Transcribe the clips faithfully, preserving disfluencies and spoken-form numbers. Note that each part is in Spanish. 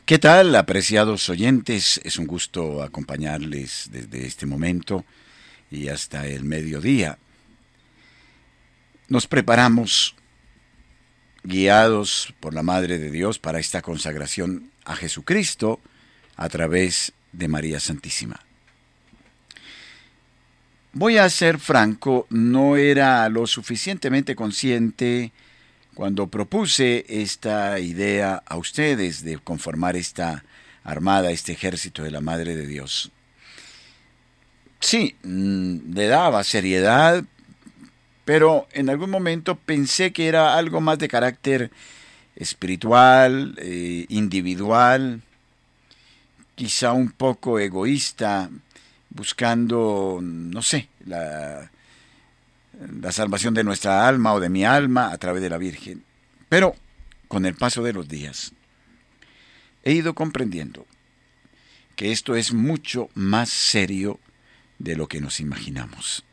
¿Qué tal, apreciados oyentes? Es un gusto acompañarles desde este momento y hasta el mediodía. Nos preparamos, guiados por la Madre de Dios, para esta consagración a Jesucristo a través de María Santísima. Voy a ser franco, no era lo suficientemente consciente cuando propuse esta idea a ustedes de conformar esta armada, este ejército de la Madre de Dios. Sí, le daba seriedad, pero en algún momento pensé que era algo más de carácter espiritual, eh, individual, quizá un poco egoísta, buscando, no sé, la, la salvación de nuestra alma o de mi alma a través de la Virgen. Pero con el paso de los días he ido comprendiendo que esto es mucho más serio de lo que nos imaginamos.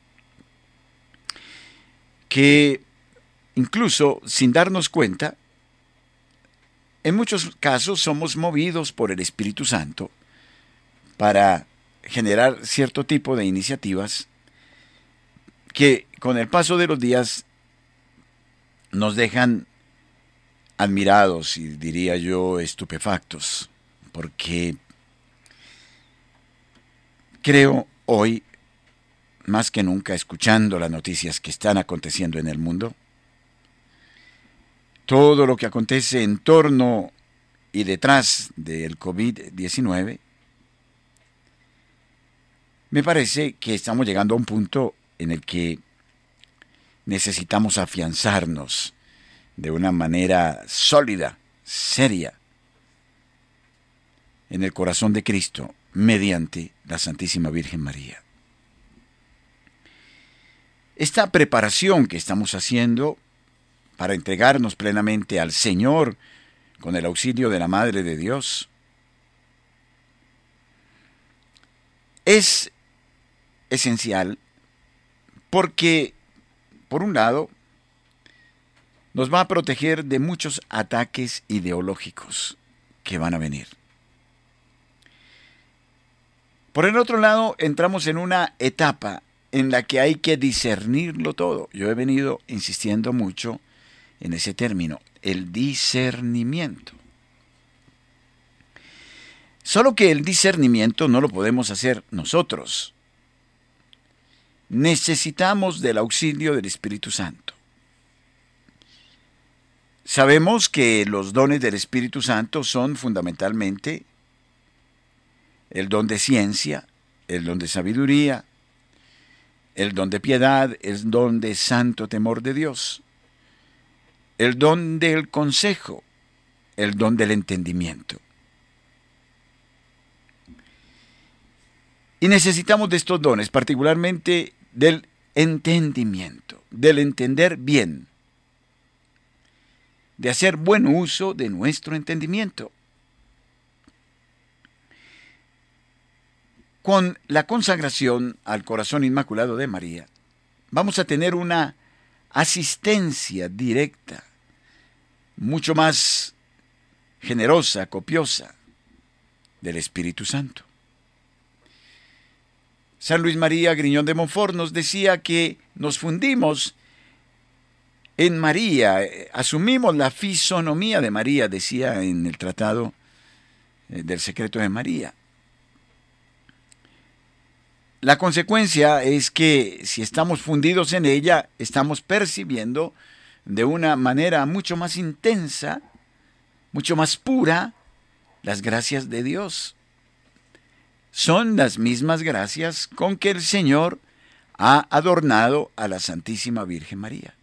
Que incluso sin darnos cuenta, en muchos casos somos movidos por el Espíritu Santo para generar cierto tipo de iniciativas que con el paso de los días nos dejan admirados y diría yo estupefactos, porque creo hoy, más que nunca, escuchando las noticias que están aconteciendo en el mundo, todo lo que acontece en torno y detrás del COVID diecinueve, me parece que estamos llegando a un punto en el que necesitamos afianzarnos de una manera sólida, seria, en el corazón de Cristo, mediante la Santísima Virgen María. Esta preparación que estamos haciendo para entregarnos plenamente al Señor con el auxilio de la Madre de Dios es esencial porque, por un lado, nos va a proteger de muchos ataques ideológicos que van a venir. Por el otro lado, entramos en una etapa en la que hay que discernirlo todo. Yo he venido insistiendo mucho en ese término, el discernimiento. Solo que el discernimiento no lo podemos hacer nosotros. Necesitamos del auxilio del Espíritu Santo. Sabemos que los dones del Espíritu Santo son fundamentalmente el don de ciencia, el don de sabiduría, el don de piedad, el don de santo temor de Dios, el don del consejo, el don del entendimiento. Y necesitamos de estos dones, particularmente del entendimiento, del entender bien, de hacer buen uso de nuestro entendimiento. Con la consagración al corazón inmaculado de María, vamos a tener una asistencia directa, mucho más generosa, copiosa, del Espíritu Santo. San Luis María Griñón de Montfort nos decía que nos fundimos en María, asumimos la fisonomía de María, decía en el Tratado del Secreto de María. La consecuencia es que si estamos fundidos en ella, estamos percibiendo de una manera mucho más intensa, mucho más pura, las gracias de Dios. Son las mismas gracias con que el Señor ha adornado a la Santísima Virgen María.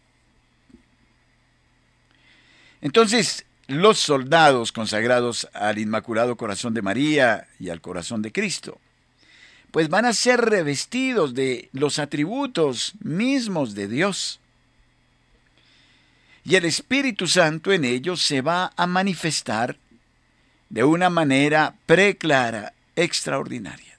Entonces, los soldados consagrados al Inmaculado Corazón de María y al Corazón de Cristo, pues van a ser revestidos de los atributos mismos de Dios. Y el Espíritu Santo en ellos se va a manifestar de una manera preclara, extraordinaria.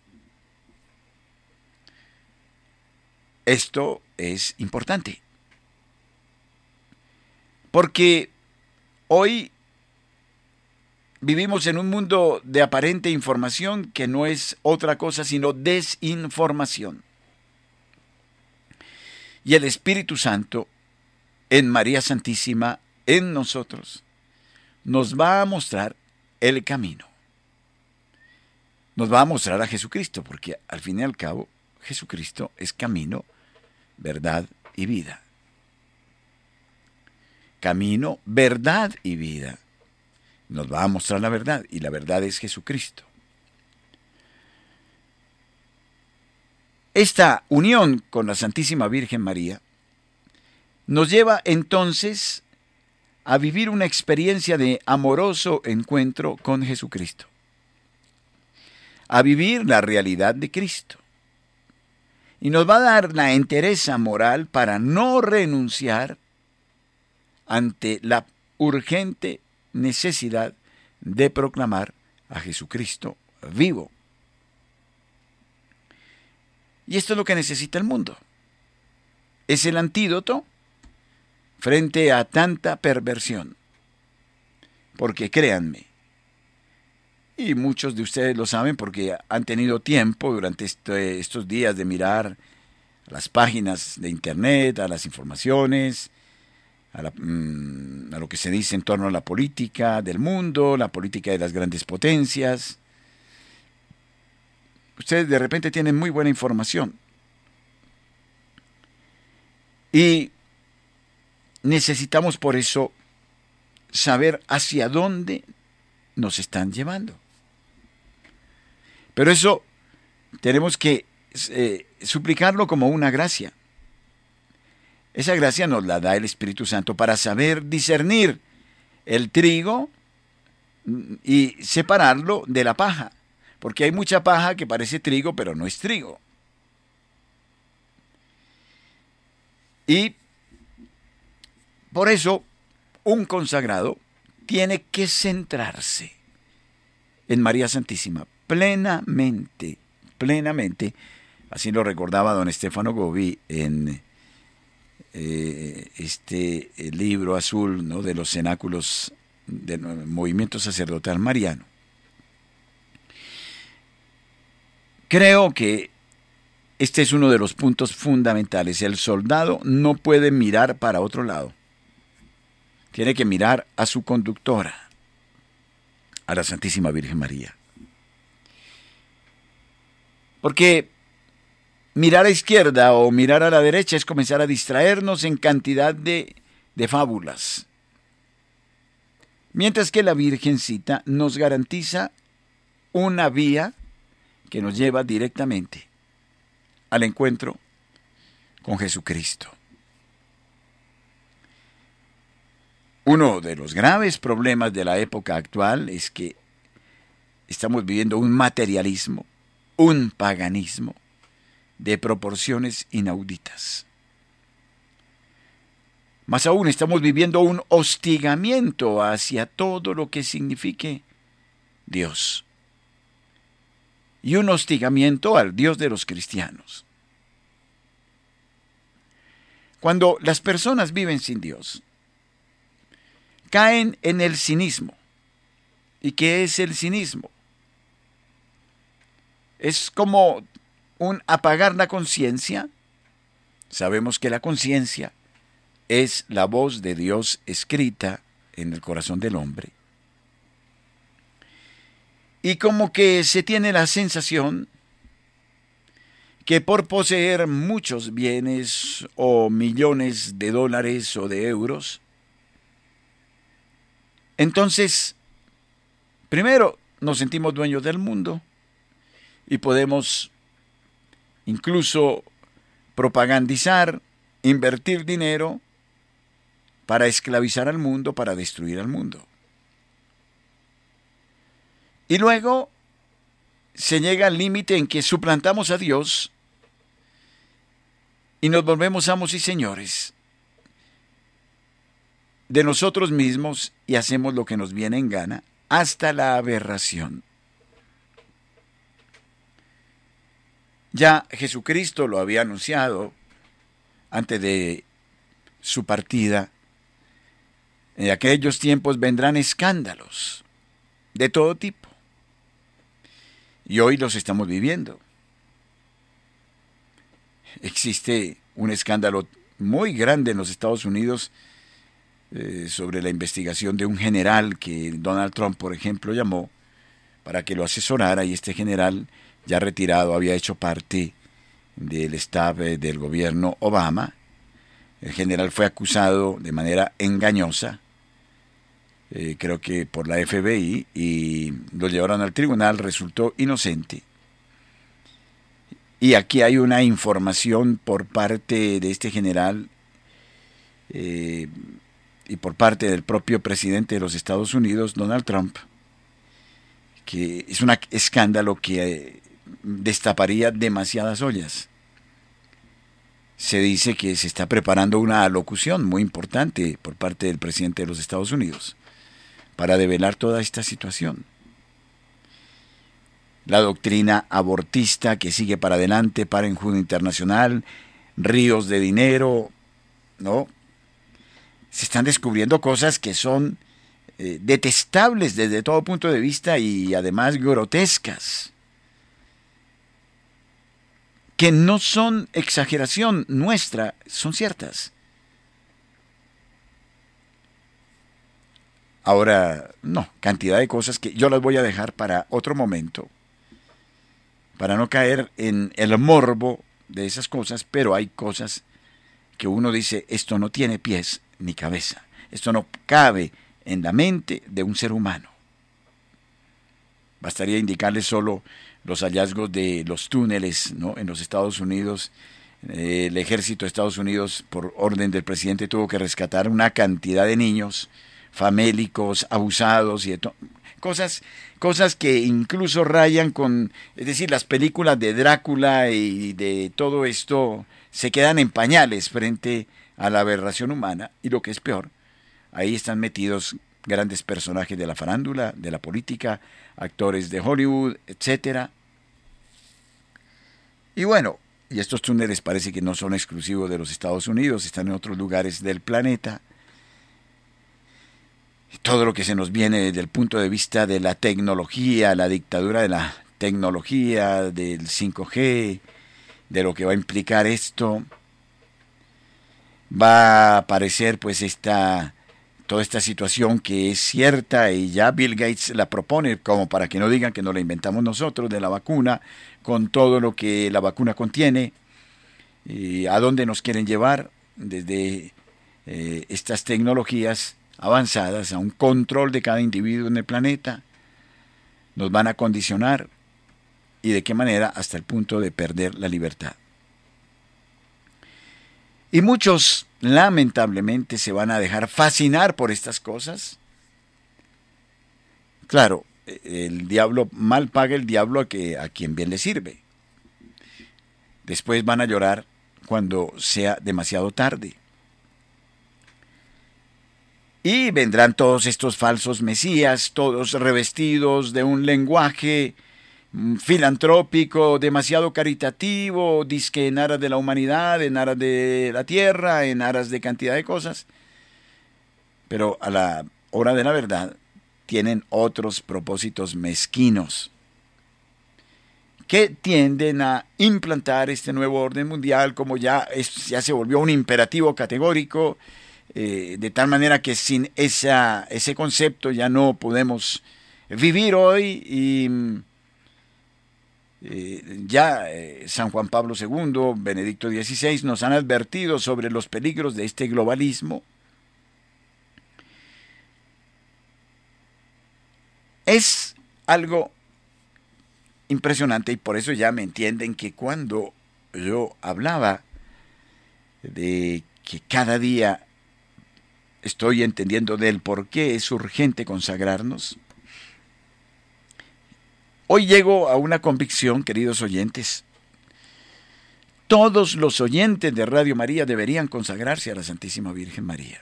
Esto es importante, porque hoy vivimos en un mundo de aparente información que no es otra cosa sino desinformación. Y el Espíritu Santo, en María Santísima, en nosotros, nos va a mostrar el camino. Nos va a mostrar a Jesucristo, porque al fin y al cabo, Jesucristo es camino, verdad y vida. Camino, verdad y vida. Nos va a mostrar la verdad, y la verdad es Jesucristo. Esta unión con la Santísima Virgen María nos lleva entonces a vivir una experiencia de amoroso encuentro con Jesucristo, a vivir la realidad de Cristo, y nos va a dar la entereza moral para no renunciar ante la urgente necesidad de proclamar a Jesucristo vivo. Y esto es lo que necesita el mundo. Es el antídoto frente a tanta perversión. Porque créanme, y muchos de ustedes lo saben porque han tenido tiempo durante este, estos días de mirar a las páginas de internet, a las informaciones, a, la, mmm, a lo que se dice en torno a la política del mundo, la política de las grandes potencias. Ustedes de repente tienen muy buena información. Y necesitamos por eso saber hacia dónde nos están llevando. Pero eso tenemos que eh, suplicarlo como una gracia. Esa gracia nos la da el Espíritu Santo para saber discernir el trigo y separarlo de la paja. Porque hay mucha paja que parece trigo, pero no es trigo. Y por eso un consagrado tiene que centrarse en María Santísima plenamente, plenamente. Así lo recordaba don Stefano Gobbi en eh, este libro azul, ¿no?, de los cenáculos del movimiento sacerdotal mariano. Creo que este es uno de los puntos fundamentales. El soldado no puede mirar para otro lado. Tiene que mirar a su conductora, a la Santísima Virgen María. Porque mirar a la izquierda o mirar a la derecha es comenzar a distraernos en cantidad de, de fábulas. Mientras que la Virgencita nos garantiza una vía que nos lleva directamente al encuentro con Jesucristo. Uno de los graves problemas de la época actual es que estamos viviendo un materialismo, un paganismo de proporciones inauditas. Más aún, estamos viviendo un hostigamiento hacia todo lo que signifique Dios. Y un hostigamiento al Dios de los cristianos. Cuando las personas viven sin Dios, caen en el cinismo. ¿Y qué es el cinismo? Es como un apagar la conciencia. Sabemos que la conciencia es la voz de Dios escrita en el corazón del hombre. Y como que se tiene la sensación que por poseer muchos bienes o millones de dólares o de euros, entonces, primero nos sentimos dueños del mundo y podemos incluso propagandizar, invertir dinero para esclavizar al mundo, para destruir al mundo. Y luego se llega al límite en que suplantamos a Dios y nos volvemos amos y señores de nosotros mismos y hacemos lo que nos viene en gana hasta la aberración. Ya Jesucristo lo había anunciado antes de su partida. En aquellos tiempos vendrán escándalos de todo tipo. Y hoy los estamos viviendo. Existe un escándalo muy grande en los Estados Unidos eh, sobre la investigación de un general que Donald Trump, por ejemplo, llamó para que lo asesorara, y este general, ya retirado, había hecho parte del staff eh, del gobierno Obama. El general fue acusado de manera engañosa, eh, creo que por la F B I, y lo llevaron al tribunal, resultó inocente. Y aquí hay una información por parte de este general eh, y por parte del propio presidente de los Estados Unidos, Donald Trump, que es un escándalo que eh, destaparía demasiadas ollas. Se dice que se está preparando una alocución muy importante por parte del presidente de los Estados Unidos para develar toda esta situación. La doctrina abortista que sigue para adelante, para enjudo internacional, ríos de dinero, ¿no? Se están descubriendo cosas que son eh, detestables desde todo punto de vista y además grotescas, que no son exageración nuestra, son ciertas. Ahora, no, cantidad de cosas que yo las voy a dejar para otro momento, para no caer en el morbo de esas cosas, pero hay cosas que uno dice, esto no tiene pies ni cabeza, esto no cabe en la mente de un ser humano. Bastaría indicarles solo los hallazgos de los túneles, ¿no?, en los Estados Unidos. Eh, el ejército de Estados Unidos, por orden del presidente, tuvo que rescatar una cantidad de niños famélicos, abusados y de to- cosas, cosas que incluso rayan con, es decir, las películas de Drácula y de todo esto se quedan en pañales frente a la aberración humana. Y lo que es peor, ahí están metidos grandes personajes de la farándula, de la política, actores de Hollywood, etcétera. Y bueno, y estos túneles parece que no son exclusivos de los Estados Unidos, están en otros lugares del planeta. Todo lo que se nos viene desde el punto de vista de la tecnología, la dictadura de la tecnología, del cinco G, de lo que va a implicar esto, va a aparecer pues esta, toda esta situación que es cierta y ya Bill Gates la propone, como para que no digan que no la inventamos nosotros, de la vacuna, con todo lo que la vacuna contiene, y a dónde nos quieren llevar desde eh, estas tecnologías avanzadas a un control de cada individuo en el planeta. Nos van a condicionar, y de qué manera, hasta el punto de perder la libertad. Y muchos, lamentablemente, se van a dejar fascinar por estas cosas. Claro, el diablo, mal paga el diablo a, que, a quien bien le sirve. Después van a llorar cuando sea demasiado tarde. Y vendrán todos estos falsos mesías, todos revestidos de un lenguaje filantrópico, demasiado caritativo, dizque en aras de la humanidad, en aras de la tierra, en aras de cantidad de cosas. Pero a la hora de la verdad tienen otros propósitos mezquinos que tienden a implantar este nuevo orden mundial, como ya, es, ya se volvió un imperativo categórico, eh, de tal manera que sin esa, ese concepto ya no podemos vivir hoy. Y eh, ya eh, San Juan Pablo segundo, Benedicto dieciséis nos han advertido sobre los peligros de este globalismo. Es algo impresionante, y por eso ya me entienden que cuando yo hablaba de que cada día estoy entendiendo del por qué es urgente consagrarnos, hoy llego a una convicción, queridos oyentes. Todos los oyentes de Radio María deberían consagrarse a la Santísima Virgen María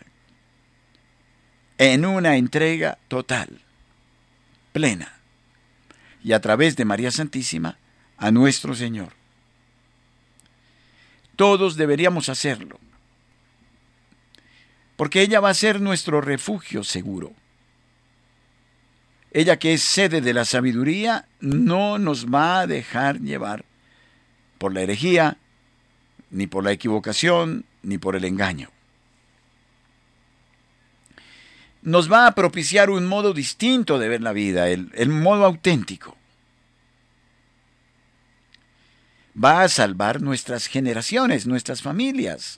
en una entrega total, plena, y a través de María Santísima a nuestro Señor. Todos deberíamos hacerlo, porque ella va a ser nuestro refugio seguro. Ella que es sede de la sabiduría, no nos va a dejar llevar por la herejía, ni por la equivocación, ni por el engaño. Nos va a propiciar un modo distinto de ver la vida, el, el modo auténtico. Va a salvar nuestras generaciones, nuestras familias.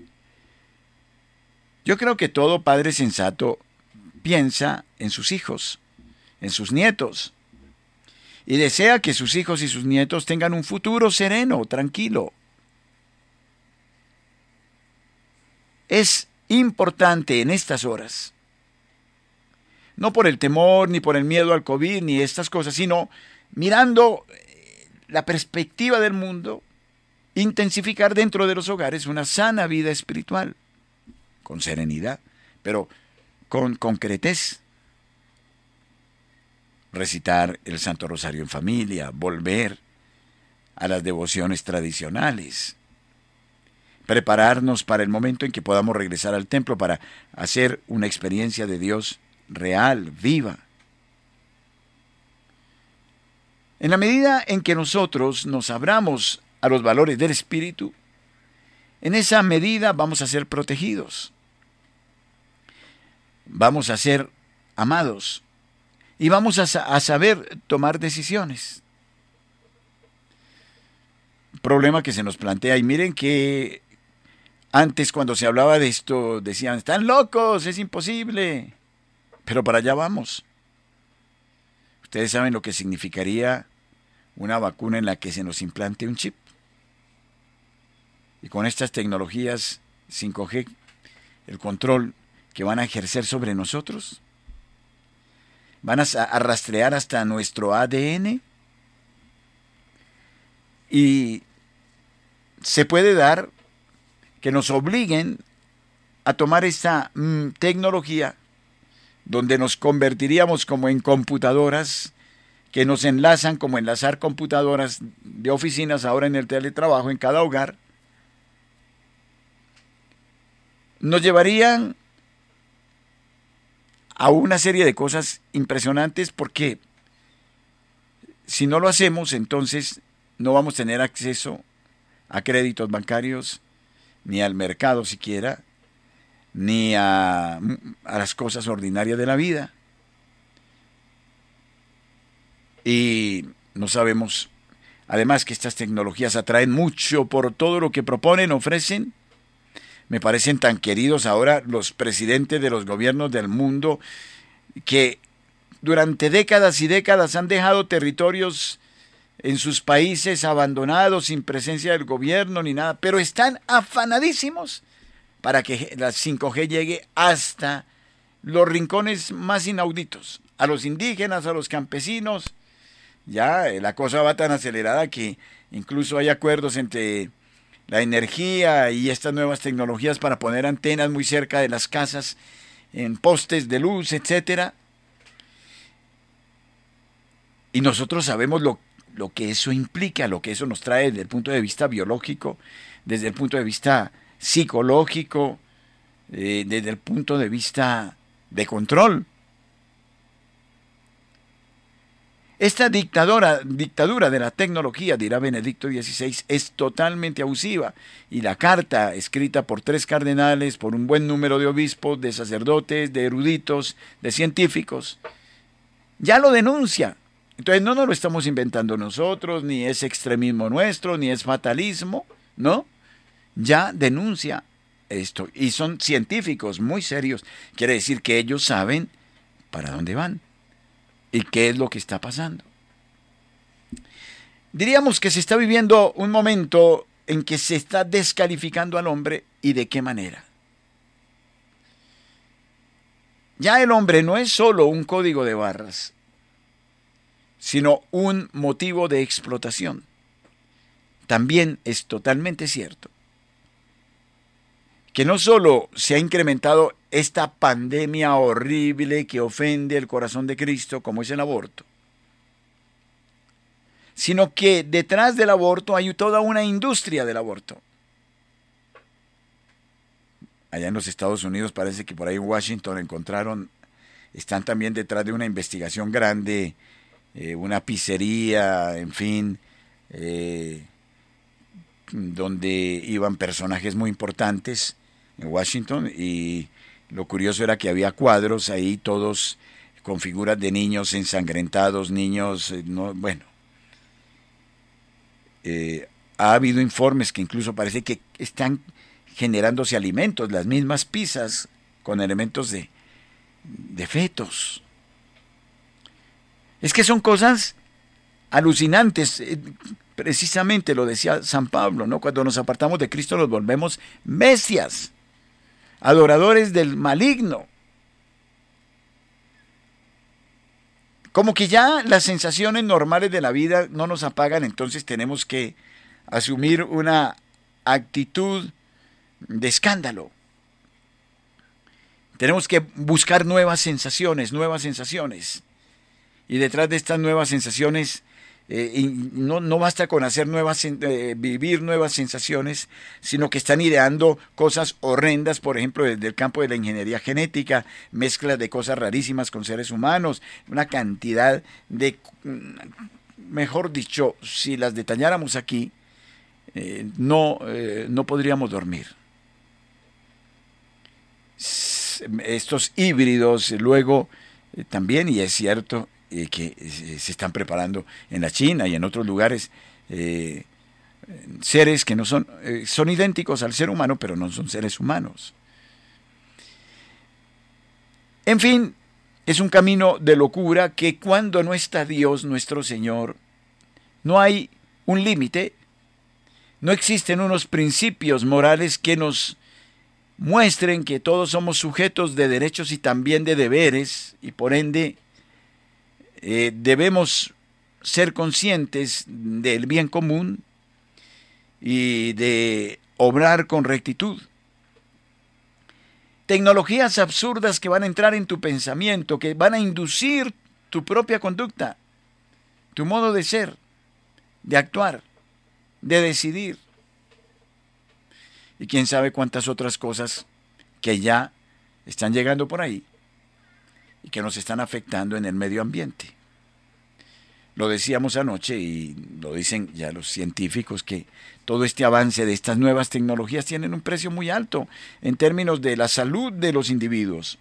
Yo creo que todo padre sensato piensa en sus hijos, en sus nietos, y desea que sus hijos y sus nietos tengan un futuro sereno, tranquilo. Es importante en estas horas, no por el temor, ni por el miedo al COVID, ni estas cosas, sino mirando la perspectiva del mundo, intensificar dentro de los hogares una sana vida espiritual, con serenidad, pero con concretez. Recitar el Santo Rosario en familia, volver a las devociones tradicionales, prepararnos para el momento en que podamos regresar al templo para hacer una experiencia de Dios real, viva. En la medida en que nosotros nos abramos a los valores del Espíritu, en esa medida vamos a ser protegidos, vamos a ser amados y vamos a, sa- a saber tomar decisiones. Problema que se nos plantea, y miren que antes cuando se hablaba de esto decían, están locos, es imposible, pero para allá vamos. Ustedes saben lo que significaría una vacuna en la que se nos implante un chip. Y con estas tecnologías cinco G, el control que van a ejercer sobre nosotros, van a, a rastrear hasta nuestro A D N, y se puede dar que nos obliguen a tomar esta mm, tecnología donde nos convertiríamos como en computadoras que nos enlazan, como enlazar computadoras de oficinas ahora en el teletrabajo en cada hogar, nos llevarían a una serie de cosas impresionantes, porque si no lo hacemos, entonces no vamos a tener acceso a créditos bancarios, ni al mercado siquiera, ni a, a las cosas ordinarias de la vida. Y no sabemos, además, que estas tecnologías atraen mucho por todo lo que proponen, ofrecen. Me parecen tan queridos ahora los presidentes de los gobiernos del mundo, que durante décadas y décadas han dejado territorios en sus países abandonados, sin presencia del gobierno ni nada, pero están afanadísimos para que la cinco G llegue hasta los rincones más inauditos, a los indígenas, a los campesinos. Ya la cosa va tan acelerada que incluso hay acuerdos entre la energía y estas nuevas tecnologías para poner antenas muy cerca de las casas, en postes de luz, etcétera. Y nosotros sabemos lo, lo que eso implica, lo que eso nos trae desde el punto de vista biológico, desde el punto de vista psicológico, eh, desde el punto de vista de control. Esta dictadura, dictadura de la tecnología, dirá Benedicto dieciséis, es totalmente abusiva, y la carta escrita por tres cardenales, por un buen número de obispos, de sacerdotes, de eruditos, de científicos, ya lo denuncia. Entonces no nos lo estamos inventando nosotros, ni es extremismo nuestro, ni es fatalismo, ¿no? Ya denuncia esto, y son científicos muy serios. Quiere decir que ellos saben para dónde van y qué es lo que está pasando. Diríamos que se está viviendo un momento en que se está descalificando al hombre, y de qué manera. Ya el hombre no es solo un código de barras, sino un motivo de explotación. También es totalmente cierto que no solo se ha incrementado esta pandemia horrible que ofende el corazón de Cristo, como es el aborto, sino que detrás del aborto hay toda una industria del aborto. Allá en los Estados Unidos parece que por ahí en Washington encontraron están también detrás de una investigación grande, eh, una pizzería, en fin, eh, donde iban personajes muy importantes en Washington, y lo curioso era que había cuadros ahí, todos con figuras de niños ensangrentados, niños, eh, no, bueno. Eh, ha habido informes que incluso parece que están generándose alimentos, las mismas pizzas con elementos de, de fetos. Es que son cosas alucinantes. Eh, precisamente lo decía San Pablo, ¿no? Cuando nos apartamos de Cristo nos volvemos bestias, adoradores del maligno. Como que ya las sensaciones normales de la vida no nos apagan, entonces tenemos que asumir una actitud de escándalo. Tenemos que buscar nuevas sensaciones, nuevas sensaciones. Y detrás de estas nuevas sensaciones, eh, y no, no basta con hacer nuevas, eh, vivir nuevas sensaciones, sino que están ideando cosas horrendas, por ejemplo, desde el campo de la ingeniería genética, mezclas de cosas rarísimas con seres humanos, una cantidad de, mejor dicho, si las detalláramos aquí, eh, no, eh, no podríamos dormir. Estos híbridos, luego, eh, también, y es cierto, Eh, que eh, se están preparando en la China y en otros lugares, eh, seres que no son, eh, son idénticos al ser humano, pero no son seres humanos. En fin, es un camino de locura que cuando no está Dios, nuestro Señor, no hay un límite, no existen unos principios morales que nos muestren que todos somos sujetos de derechos y también de deberes, y por ende, Eh, debemos ser conscientes del bien común y de obrar con rectitud. Tecnologías absurdas que van a entrar en tu pensamiento, que van a inducir tu propia conducta, tu modo de ser, de actuar, de decidir. Y quién sabe cuántas otras cosas que ya están llegando por ahí y que nos están afectando en el medio ambiente. Lo decíamos anoche y lo dicen ya los científicos, que todo este avance de estas nuevas tecnologías tienen un precio muy alto en términos de la salud de los individuos.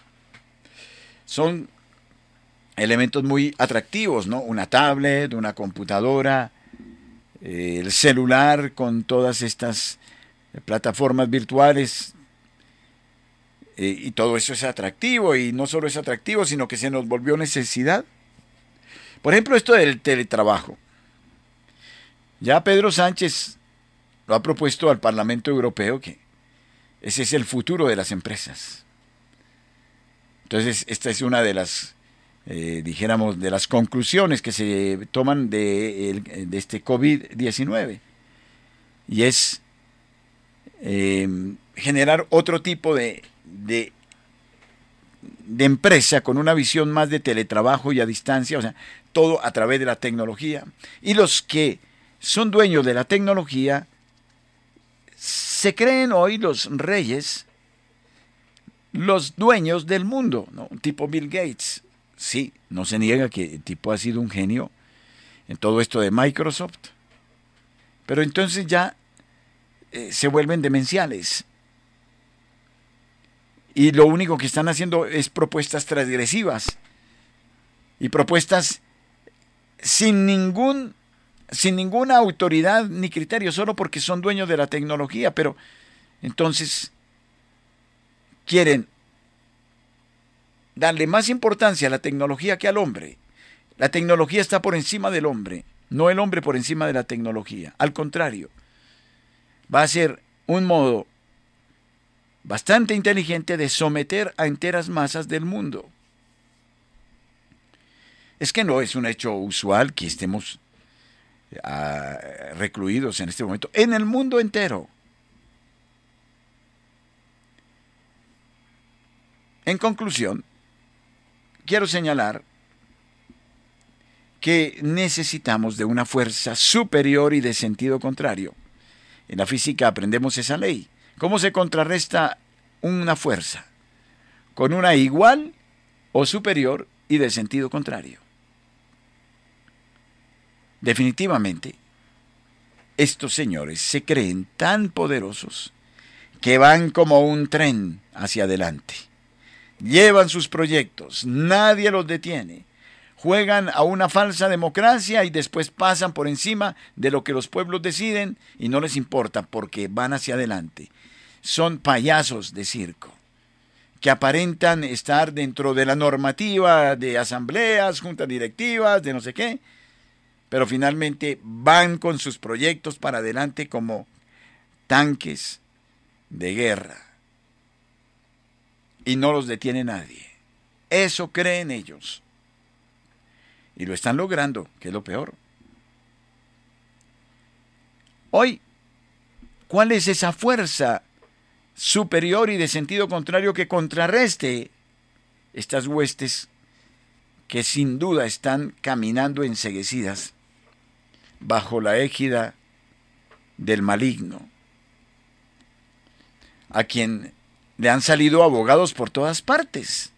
Son elementos muy atractivos, ¿no? Una tablet, una computadora, eh, el celular con todas estas plataformas virtuales, eh, y todo eso es atractivo, y no solo es atractivo, sino que se nos volvió necesidad. Por ejemplo, esto del teletrabajo. Ya Pedro Sánchez lo ha propuesto al Parlamento Europeo, que ese es el futuro de las empresas. Entonces, esta es una de las, eh, dijéramos, de las conclusiones que se toman de, de este COVID diecinueve. Y es eh, generar otro tipo de, de de empresa con una visión más de teletrabajo y a distancia, o sea, todo a través de la tecnología. Y los que son dueños de la tecnología se creen hoy los reyes, los dueños del mundo, ¿no? Un tipo Bill Gates. Sí, no se niega que el tipo ha sido un genio en todo esto de Microsoft, pero entonces ya eh, se vuelven demenciales. Y lo único que están haciendo es propuestas transgresivas y propuestas sin ningún, sin ninguna autoridad ni criterio, solo porque son dueños de la tecnología. Pero entonces quieren darle más importancia a la tecnología que al hombre. La tecnología está por encima del hombre, no el hombre por encima de la tecnología. Al contrario, va a ser un modo bastante inteligente de someter a enteras masas del mundo. Es que no es un hecho usual que estemos uh, recluidos en este momento en el mundo entero. En conclusión, quiero señalar que necesitamos de una fuerza superior y de sentido contrario. En la física aprendemos esa ley. ¿Cómo se contrarresta una fuerza? Con una igual o superior y de sentido contrario. Definitivamente, estos señores se creen tan poderosos que van como un tren hacia adelante. Llevan sus proyectos, nadie los detiene. Juegan a una falsa democracia y después pasan por encima de lo que los pueblos deciden y no les importa porque van hacia adelante. Son payasos de circo que aparentan estar dentro de la normativa de asambleas, juntas directivas, de no sé qué, pero finalmente van con sus proyectos para adelante como tanques de guerra y no los detiene nadie. Eso creen ellos y lo están logrando, que es lo peor. Hoy, ¿cuál es esa fuerza superior y de sentido contrario que contrarreste estas huestes que sin duda están caminando enceguecidas bajo la égida del maligno, a quien le han salido abogados por todas partes?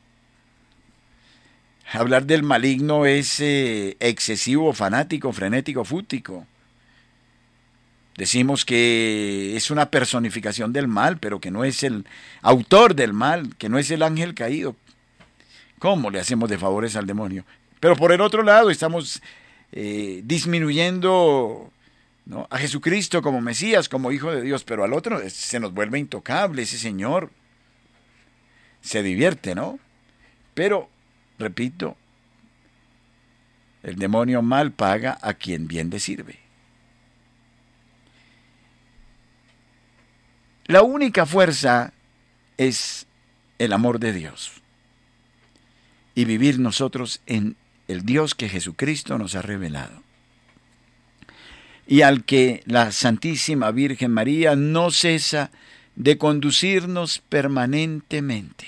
Hablar del maligno es eh, excesivo, fanático, frenético, fútico. Decimos que es una personificación del mal, pero que no es el autor del mal, que no es el ángel caído. ¿Cómo le hacemos de favores al demonio? Pero por el otro lado estamos eh, disminuyendo, ¿no?, a Jesucristo como Mesías, como Hijo de Dios, pero al otro se nos vuelve intocable ese Señor. Se divierte, ¿no? Pero, repito, el demonio mal paga a quien bien le sirve. La única fuerza es el amor de Dios y vivir nosotros en el Dios que Jesucristo nos ha revelado y al que la Santísima Virgen María no cesa de conducirnos permanentemente.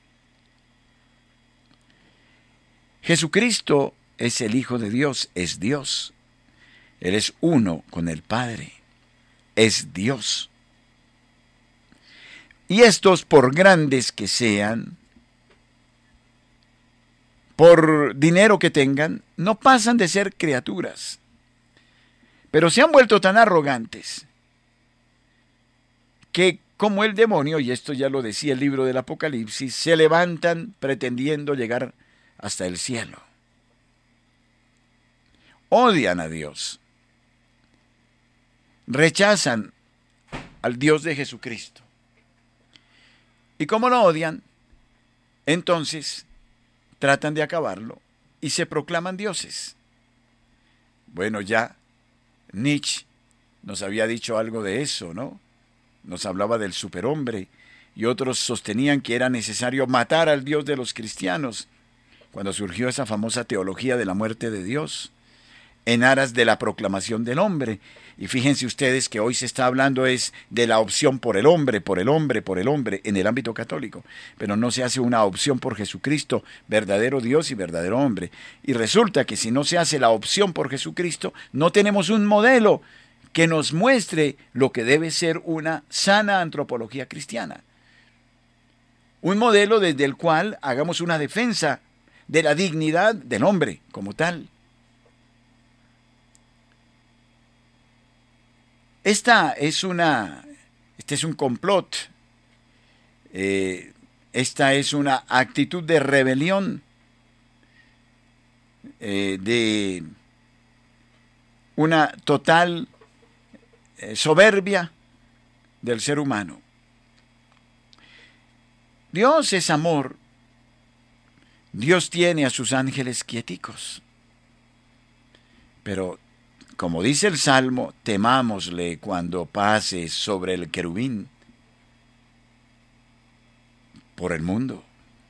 Jesucristo es el Hijo de Dios, es Dios. Él es uno con el Padre, es Dios. Y estos, por grandes que sean, por dinero que tengan, no pasan de ser criaturas. Pero se han vuelto tan arrogantes que, como el demonio, y esto ya lo decía el libro del Apocalipsis, se levantan pretendiendo llegar hasta el cielo. Odian a Dios. Rechazan al Dios de Jesucristo. Y como lo odian, entonces tratan de acabarlo y se proclaman dioses. Bueno, ya Nietzsche nos había dicho algo de eso, ¿no? Nos hablaba del superhombre y otros sostenían que era necesario matar al Dios de los cristianos cuando surgió esa famosa teología de la muerte de Dios en aras de la proclamación del hombre. Y fíjense ustedes que hoy se está hablando es de la opción por el hombre, por el hombre, por el hombre en el ámbito católico, pero no se hace una opción por Jesucristo, verdadero Dios y verdadero hombre. Y resulta que si no se hace la opción por Jesucristo, no tenemos un modelo que nos muestre lo que debe ser una sana antropología cristiana. Un modelo desde el cual hagamos una defensa de la dignidad del hombre como tal. Esta es una, este es un complot, eh, esta es una actitud de rebelión, eh, de una total eh, soberbia del ser humano. Dios es amor, Dios tiene a sus ángeles quieticos, pero como dice el Salmo, temámosle cuando pase sobre el querubín por el mundo.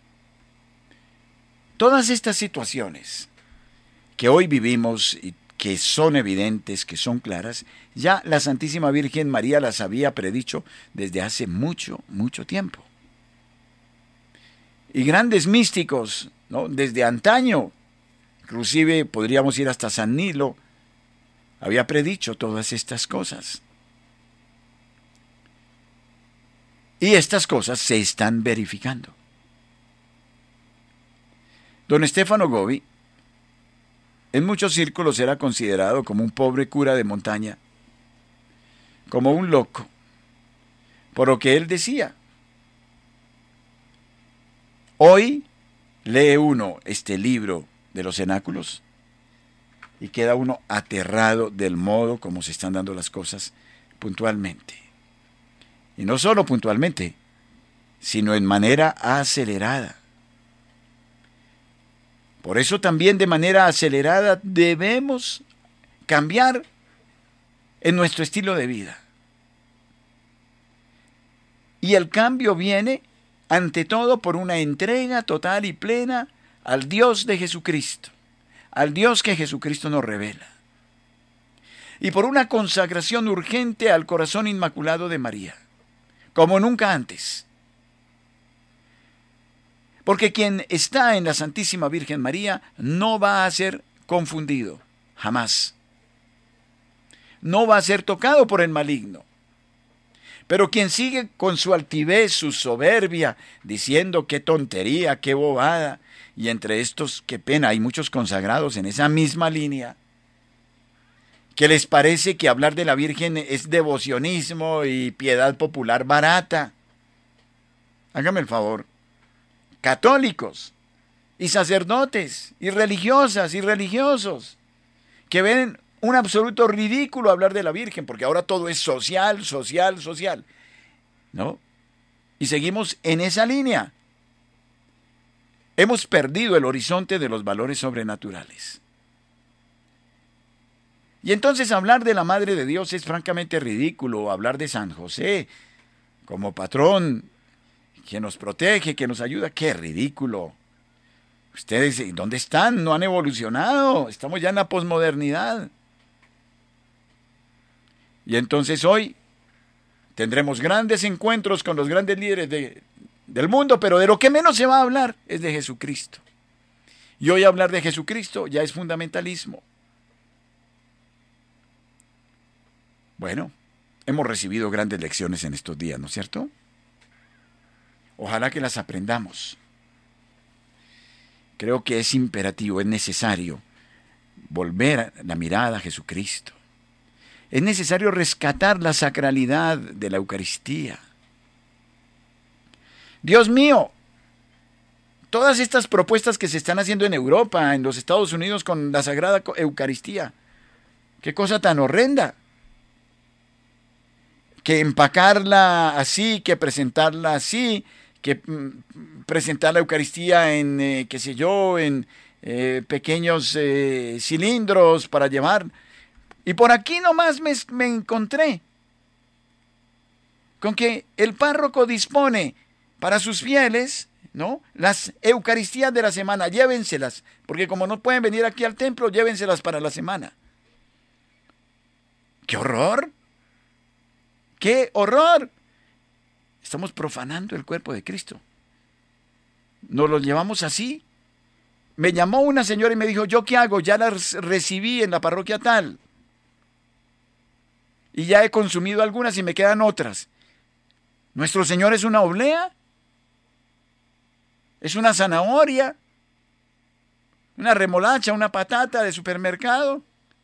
Todas estas situaciones que hoy vivimos y que son evidentes, que son claras, ya la Santísima Virgen María las había predicho desde hace mucho, mucho tiempo. Y grandes místicos, ¿no?, desde antaño, inclusive podríamos ir hasta San Nilo, había predicho todas estas cosas. Y estas cosas se están verificando. Don Stefano Gobi en muchos círculos era considerado como un pobre cura de montaña, como un loco, por lo que él decía. Hoy lee uno este libro de los cenáculos y queda uno aterrado del modo como se están dando las cosas puntualmente. Y no solo puntualmente, sino en manera acelerada. Por eso también de manera acelerada debemos cambiar en nuestro estilo de vida. Y el cambio viene, ante todo, por una entrega total y plena al Dios de Jesucristo, al Dios que Jesucristo nos revela. Y por una consagración urgente al corazón inmaculado de María, como nunca antes. Porque quien está en la Santísima Virgen María no va a ser confundido, jamás. No va a ser tocado por el maligno. Pero quien sigue con su altivez, su soberbia, diciendo qué tontería, qué bobada, y entre estos, qué pena, hay muchos consagrados en esa misma línea, que les parece que hablar de la Virgen es devocionismo y piedad popular barata. Hágame el favor. Católicos y sacerdotes y religiosas y religiosos que ven un absoluto ridículo hablar de la Virgen, porque ahora todo es social, social, social, ¿no? Y seguimos en esa línea. Hemos perdido el horizonte de los valores sobrenaturales. Y entonces hablar de la Madre de Dios es francamente ridículo, hablar de San José como patrón, que nos protege, que nos ayuda, qué ridículo. Ustedes, ¿dónde están? No han evolucionado, estamos ya en la posmodernidad. Y entonces hoy tendremos grandes encuentros con los grandes líderes de, del mundo, pero de lo que menos se va a hablar es de Jesucristo. Y hoy hablar de Jesucristo ya es fundamentalismo. Bueno, hemos recibido grandes lecciones en estos días, ¿no es cierto? Ojalá que las aprendamos. Creo que es imperativo, es necesario volver la mirada a Jesucristo. Es necesario rescatar la sacralidad de la Eucaristía. Dios mío, todas estas propuestas que se están haciendo en Europa, en los Estados Unidos con la Sagrada Eucaristía, qué cosa tan horrenda. Que empacarla así, que presentarla así, que mm, presentar la Eucaristía en, eh, qué sé yo, en eh, pequeños eh, cilindros para llevar. Y por aquí nomás me, me encontré con que el párroco dispone para sus fieles, ¿no?, las Eucaristías de la semana, llévenselas, porque como no pueden venir aquí al templo, llévenselas para la semana. ¡Qué horror! ¡Qué horror! Estamos profanando el cuerpo de Cristo. Nos lo llevamos así. Me llamó una señora y me dijo, ¿yo qué hago? Ya las recibí en la parroquia tal. Y ya he consumido algunas y me quedan otras. ¿Nuestro Señor es una oblea? ¿Es una zanahoria? ¿Una remolacha? ¿Una patata de supermercado?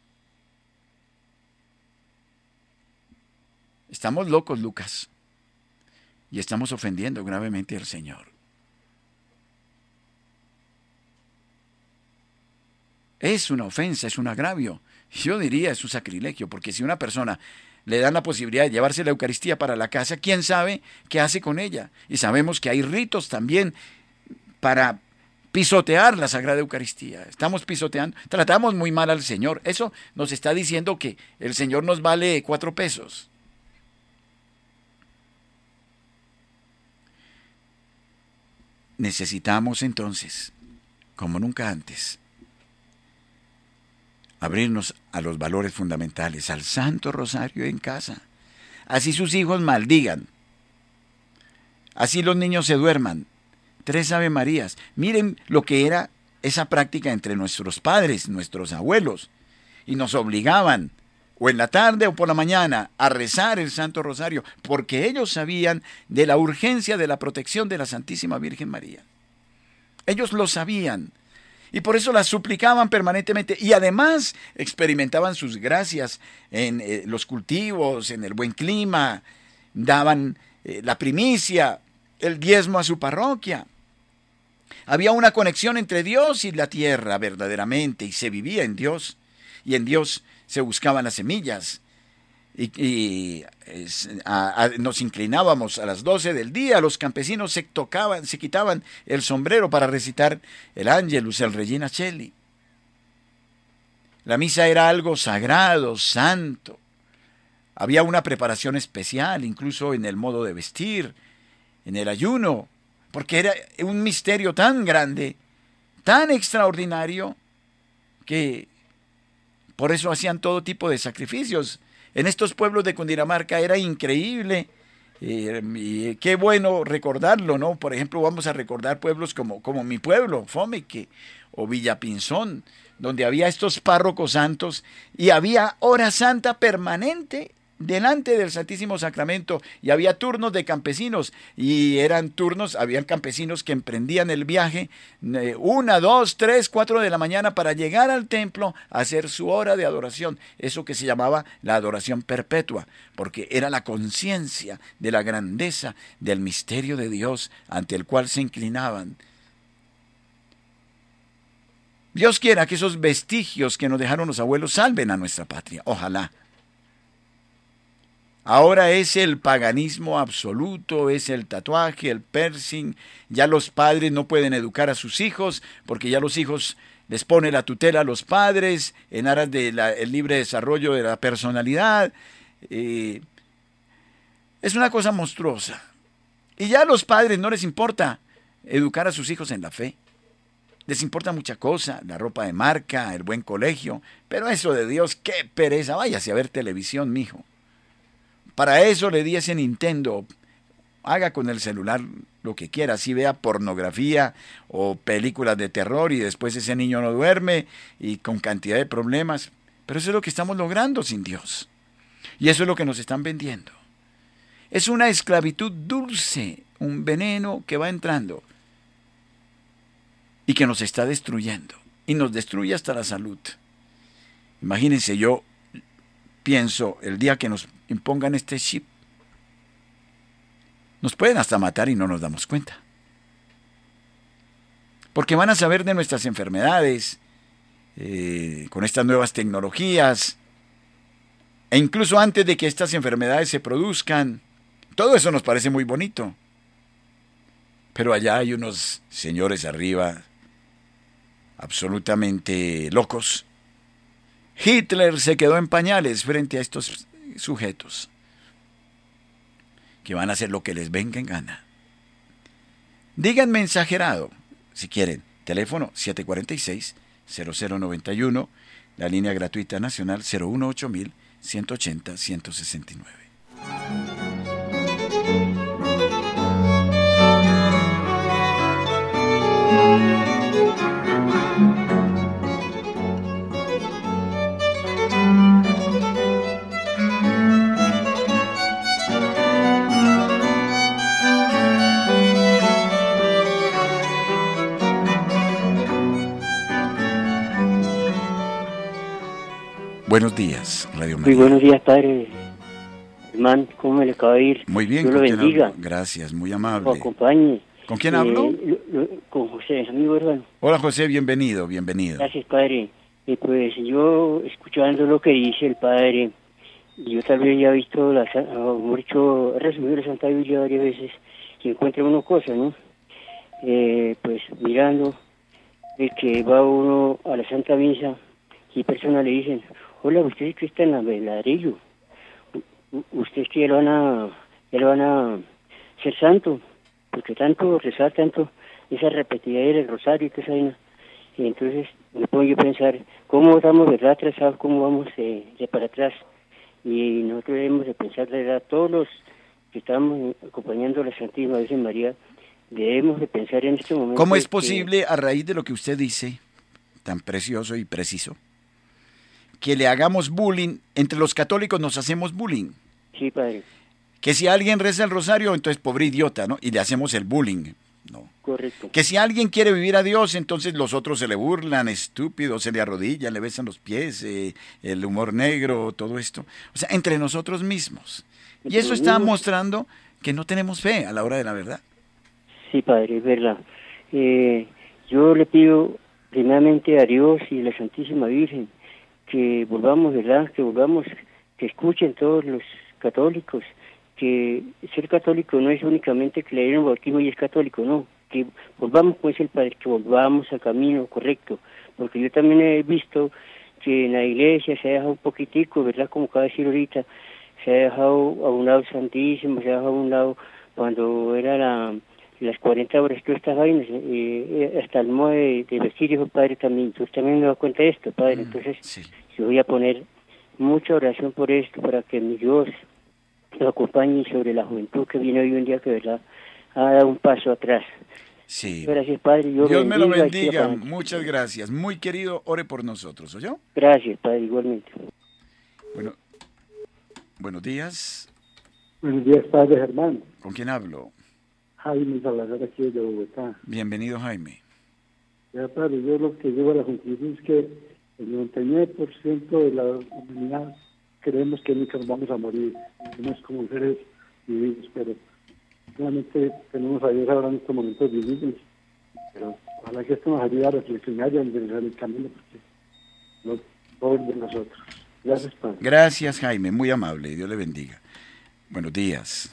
Estamos locos, Lucas, y estamos ofendiendo gravemente al Señor. Es una ofensa, es un agravio. Yo diría es un sacrilegio, porque si una persona le dan la posibilidad de llevarse la Eucaristía para la casa, ¿quién sabe qué hace con ella? Y sabemos que hay ritos también para pisotear la Sagrada Eucaristía. Estamos pisoteando, tratamos muy mal al Señor. Eso nos está diciendo que el Señor nos vale cuatro pesos. Necesitamos entonces, como nunca antes, abrirnos a los valores fundamentales, al Santo Rosario en casa. Así sus hijos maldigan, así los niños se duerman. Tres Ave Marías. Miren lo que era esa práctica entre nuestros padres, nuestros abuelos, y nos obligaban, o en la tarde o por la mañana, a rezar el Santo Rosario, porque ellos sabían de la urgencia de la protección de la Santísima Virgen María. Ellos lo sabían, Y por eso las suplicaban permanentemente. Y además experimentaban sus gracias en eh, los cultivos, en el buen clima. Daban eh, la primicia, el diezmo a su parroquia. Había una conexión entre Dios y la tierra verdaderamente. Y se vivía en Dios. Y en Dios se buscaban las semillas. Y, y es, a, a, nos inclinábamos a las doce del día, los campesinos se tocaban, se quitaban el sombrero para recitar el Ángelus, el Regina Coeli. La misa era algo sagrado, santo. Había una preparación especial, incluso en el modo de vestir, en el ayuno, porque era un misterio tan grande, tan extraordinario, que por eso hacían todo tipo de sacrificios. En estos pueblos de Cundinamarca era increíble, eh, y qué bueno recordarlo, ¿no? Por ejemplo, vamos a recordar pueblos como, como mi pueblo, Fomeque, o Villapinzón, donde había estos párrocos santos y había hora santa permanente delante del Santísimo Sacramento, y había turnos de campesinos, y eran turnos, habían campesinos que emprendían el viaje, eh, una, dos, tres, cuatro de la mañana para llegar al templo a hacer su hora de adoración, eso que se llamaba la adoración perpetua, porque era la conciencia de la grandeza del misterio de Dios ante el cual se inclinaban. Dios quiera que esos vestigios que nos dejaron los abuelos salven a nuestra patria, ojalá. Ahora es el paganismo absoluto, es el tatuaje, el piercing. Ya los padres no pueden educar a sus hijos porque ya los hijos les pone la tutela a los padres en aras del libre desarrollo de la personalidad. Eh, es una cosa monstruosa. Y ya a los padres no les importa educar a sus hijos en la fe. Les importa mucha cosa, la ropa de marca, el buen colegio. Pero eso de Dios, qué pereza. Váyase a ver televisión, mijo. Para eso le di ese Nintendo. Haga con el celular lo que quiera, así vea pornografía o películas de terror y después ese niño no duerme y con cantidad de problemas. Pero eso es lo que estamos logrando sin Dios. Y eso es lo que nos están vendiendo. Es una esclavitud dulce, un veneno que va entrando y que nos está destruyendo. Y nos destruye hasta la salud. Imagínense, yo pienso, el día que nos impongan este chip, nos pueden hasta matar y no nos damos cuenta. Porque van a saber de nuestras enfermedades, eh, con estas nuevas tecnologías, e incluso antes de que estas enfermedades se produzcan. Todo eso nos parece muy bonito. Pero allá hay unos señores arriba, absolutamente locos. Hitler se quedó en pañales frente a estos sujetos que van a hacer lo que les venga en gana. Díganme exagerado, si quieren. Teléfono siete cuatro seis, cero cero nueve uno, la línea gratuita nacional cero uno ocho mil, ciento ochenta, ciento sesenta y nueve. Buenos días, Radio María. Muy buenos días, padre. Hermano, ¿cómo me le acaba de ir? Muy bien, Dios lo bendiga. Hablo? Gracias, muy amable. Lo acompañe. ¿Con quién Eh, hablo? lo- lo- con José, amigo hermano. Hola José, bienvenido, bienvenido. Gracias, padre. Eh, pues yo, escuchando lo que dice el padre, y yo tal vez ya he visto, la, sa- o mejor dicho, he resumido la Santa Biblia varias veces, y encuentra uno cosas, ¿no? Eh, pues mirando, de que va uno a la Santa Misa, y personas le dicen, hola, usted es que está en la el ladrillo. U- u- Usted es que ya lo van a, ya lo van a ser santo, porque tanto rezar, tanto esa repetidera del rosario y toda esa vaina. Y entonces me pongo yo a pensar, ¿cómo estamos, verdad, atrasados? ¿Cómo vamos de, de para atrás? Y nosotros debemos de pensar, de verdad, todos los que estamos acompañando a la Santísima Virgen María, debemos de pensar en este momento. ¿Cómo es que- posible, a raíz de lo que usted dice, tan precioso y preciso, que le hagamos bullying? Entre los católicos nos hacemos bullying. Sí, padre. Que si alguien reza el rosario, entonces pobre idiota, ¿no? Y le hacemos el bullying. no. Correcto. Que si alguien quiere vivir a Dios, entonces los otros se le burlan, estúpidos, se le arrodillan, le besan los pies, eh, el humor negro, todo esto. O sea, entre nosotros mismos. Y eso está mostrando que no tenemos fe a la hora de la verdad. Sí, Padre, es verdad. Eh, yo le pido primeramente a Dios y a la Santísima Virgen que volvamos, ¿verdad? Que volvamos, que escuchen todos los católicos, que ser católico no es únicamente creer en el bautismo y es católico, no, que volvamos, como dice el Padre, que volvamos al camino correcto, porque yo también he visto que en la iglesia se ha dejado un poquitico, ¿verdad? Como acaba de decir ahorita, se ha dejado a un lado el Santísimo, se ha dejado a un lado cuando era la, las cuarenta horas, todas estas vainas, eh, hasta el modo de, de vestir, hijo Padre, también, entonces también me da cuenta de esto, Padre, entonces Sí. yo voy a poner mucha oración por esto, para que mi Dios lo acompañe sobre la juventud que viene hoy en día, que verdad ha dado un paso atrás. Sí. Gracias, Padre. Dios, Dios me lo bendiga. bendiga. Muchas gracias. Muy querido, ore por nosotros, ¿oyó? Gracias, Padre, igualmente. Bueno, buenos días. Buenos días, Padre Germán. ¿Con quién hablo? Jaime Salazar, aquí de Bogotá. Bienvenido, Jaime. Ya, Padre, yo lo que llevo a la conclusión es que el noventa y nueve por ciento de la humanidad creemos que nunca nos vamos a morir. Somos como seres vividos, pero solamente tenemos a Dios ahora en estos momentos vividos. Pero ojalá que esto nos ayude a reflexionar y a enderezar el camino, porque no todos de nosotros. Gracias, Padre. Gracias, Jaime. Muy amable. Dios le bendiga. Buenos días.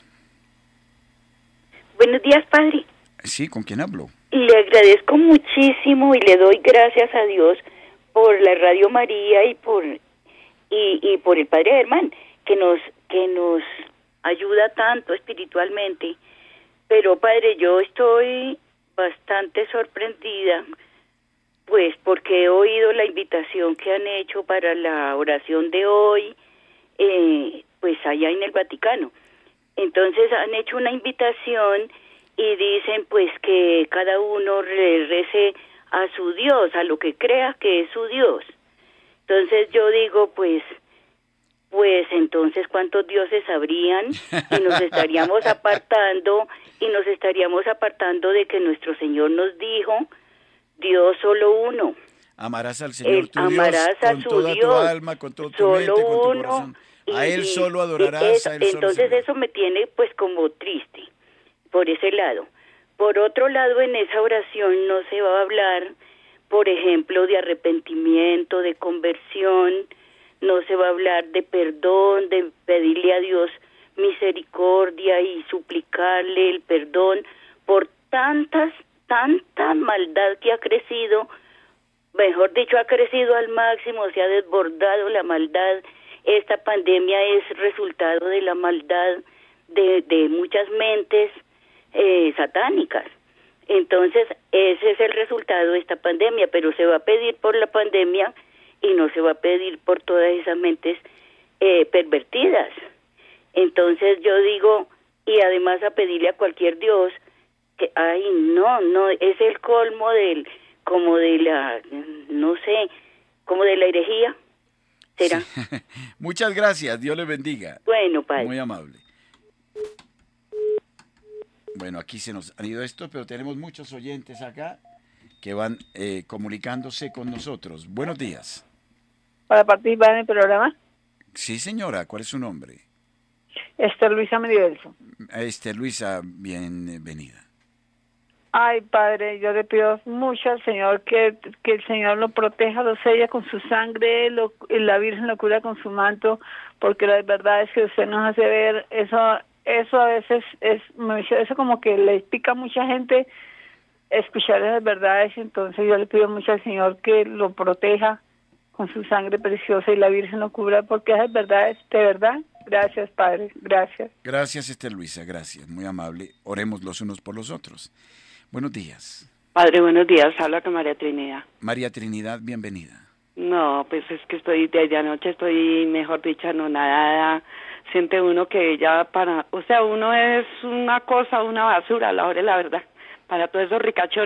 Buenos días, Padre. Sí, ¿con quién hablo? Le agradezco muchísimo y le doy gracias a Dios por la Radio María y por y, y por el Padre Germán, que nos que nos ayuda tanto espiritualmente. Pero, Padre, yo estoy bastante sorprendida, pues porque he oído la invitación que han hecho para la oración de hoy, eh, pues allá en el Vaticano. Entonces han hecho una invitación y dicen pues que cada uno le rece a su Dios, a lo que crea que es su Dios. Entonces yo digo pues, pues entonces cuántos dioses habrían y nos estaríamos apartando y nos estaríamos apartando de que nuestro Señor nos dijo, Dios solo uno. Amarás al Señor El, tu amarás Dios a con su toda Dios, tu alma, con todo tu solo mente, con tu uno, corazón. y, A Él y, solo y adorarás, eso, a Él solo entonces servirás. eso me tiene pues como triste, por ese lado. Por otro lado, en esa oración no se va a hablar, por ejemplo, de arrepentimiento, de conversión, no se va a hablar de perdón, de pedirle a Dios misericordia y suplicarle el perdón por tantas, tanta maldad que ha crecido, mejor dicho, ha crecido al máximo, se ha desbordado la maldad. Esta pandemia es resultado de la maldad de, de muchas mentes eh, satánicas. Entonces, ese es el resultado de esta pandemia, pero se va a pedir por la pandemia y no se va a pedir por todas esas mentes eh, pervertidas. Entonces yo digo, y además a pedirle a cualquier Dios, que, ay, no, no, es el colmo del, como de la, no sé, como de la herejía, ¿será? Sí. Muchas gracias, Dios le bendiga. Bueno, Padre. Muy amable. Bueno, aquí se nos han ido estos, pero tenemos muchos oyentes acá que van eh, comunicándose con nosotros. Buenos días. ¿Para participar en el programa? Sí, señora, ¿cuál es su nombre? Esther Luisa Mediverso. Este, Luisa, bienvenida. Ay, Padre, yo le pido mucho al Señor que, que el Señor lo proteja, lo sella con su sangre, lo, y la Virgen lo cura con su manto, porque la verdad es que usted nos hace ver eso, eso a veces es, eso como que le pica a mucha gente escuchar esas verdades. Entonces yo le pido mucho al Señor que lo proteja con su sangre preciosa y la Virgen lo cubra, porque esas verdades, de verdad. Gracias, Padre, gracias. Gracias, Esther Luisa, gracias, muy amable. Oremos los unos por los otros. Buenos días. Padre, buenos días, habla con María Trinidad. María Trinidad, bienvenida. No, pues es que estoy, desde anoche estoy, mejor dicho, anonadada. Siente uno que ya para, o sea, uno es una cosa, una basura, a la hora de la verdad, para todos esos ricachones.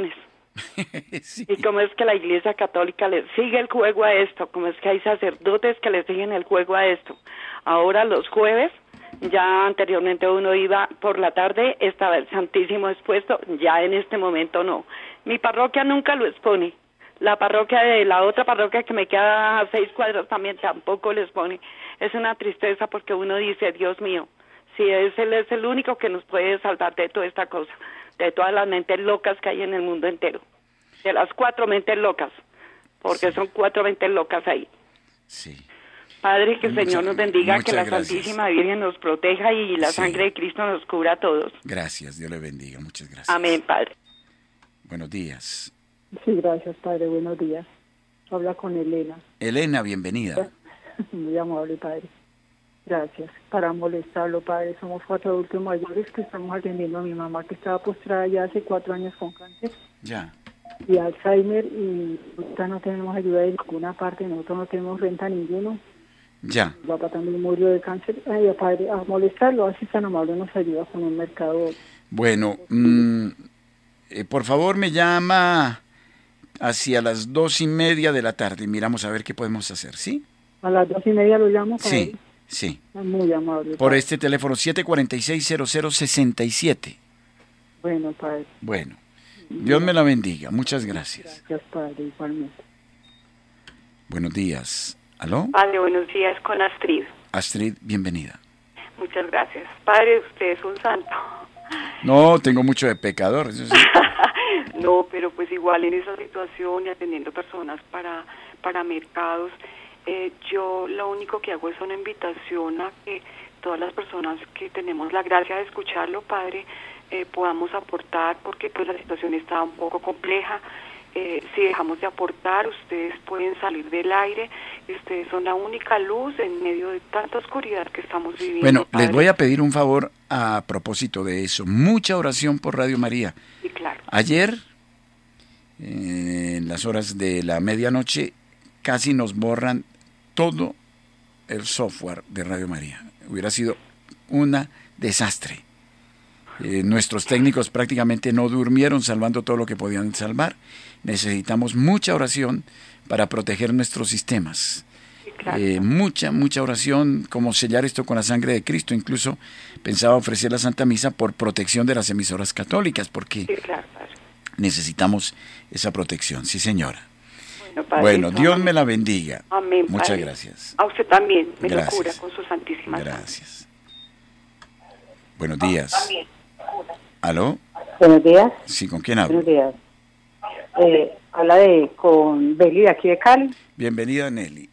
Sí. Y cómo es que la Iglesia Católica le sigue el juego a esto, cómo es que hay sacerdotes que le siguen el juego a esto. Ahora los jueves, ya anteriormente uno iba por la tarde, estaba el Santísimo expuesto, ya en este momento no. Mi parroquia nunca lo expone. La parroquia de la otra parroquia que me queda a seis cuadras también tampoco lo expone. Es una tristeza porque uno dice, Dios mío, si es él es el único que nos puede salvar de toda esta cosa, de todas las mentes locas que hay en el mundo entero, de las cuatro mentes locas, porque sí. Son cuatro mentes locas ahí. Sí. Padre, que el Mucha, Señor nos bendiga, que la gracias. Santísima Virgen nos proteja y la sí. sangre de Cristo nos cubra a todos. Gracias, Dios le bendiga, muchas gracias. Amén, Padre. Buenos días. Sí, gracias, Padre, buenos días. Habla con Elena. Elena, bienvenida. Muy amable, Padre. Gracias. Para molestarlo, Padre, somos cuatro adultos mayores que estamos atendiendo a mi mamá que estaba postrada ya hace cuatro años con cáncer. Ya. Y Alzheimer, y ahorita no tenemos ayuda de ninguna parte, nosotros no tenemos renta ninguno. Ya. Mi papá también murió de cáncer. Ay, Padre, a molestarlo, así tan amable nos ayuda con un mercado. Bueno, mmm, eh, por favor me llama hacia las dos y media de la tarde y miramos a ver qué podemos hacer, ¿sí? A las dos y media lo llamo, Padre. Sí, sí. Muy amable. Por Padre. este teléfono siete cuatro seis, cero cero seis siete. Bueno, Padre. Bueno, Dios me la bendiga. Muchas gracias. Gracias, Padre, igualmente. Buenos días. ¿Aló? Padre, buenos días, con Astrid. Astrid, bienvenida. Muchas gracias. Padre, usted es un santo. No, tengo mucho de pecador. Eso sí. No, pero pues igual en esa situación y atendiendo personas para, para mercados, eh, yo lo único que hago es una invitación a que todas las personas que tenemos la gracia de escucharlo, Padre, eh, podamos aportar, porque pues la situación está un poco compleja. Eh, si dejamos de aportar, ustedes pueden salir del aire, y ustedes son la única luz en medio de tanta oscuridad que estamos viviendo. Bueno, Padre. les voy a pedir un favor a propósito de eso. Mucha oración por Radio María. Sí, claro. Ayer, eh, en las horas de la medianoche, casi nos borran todo el software de Radio María. Hubiera sido un desastre. Eh, nuestros técnicos prácticamente no durmieron salvando todo lo que podían salvar. Necesitamos mucha oración para proteger nuestros sistemas. Sí, claro. Eh, mucha, mucha oración, como sellar esto con la sangre de Cristo. Incluso pensaba ofrecer la Santa Misa por protección de las emisoras católicas, porque Sí, claro, Padre. necesitamos esa protección. Sí, señora. Bueno, Padre, Bueno, Dios amén. me la bendiga. Amén, Muchas Padre. gracias. A usted también, me lo Gracias. cura con su santísima sangre. Gracias. Buenos días. ¿Aló? Buenos días. Sí, ¿con quién hablo? Buenos días. Eh, habla de con Beli de aquí de Cali. Bienvenida, Nelly.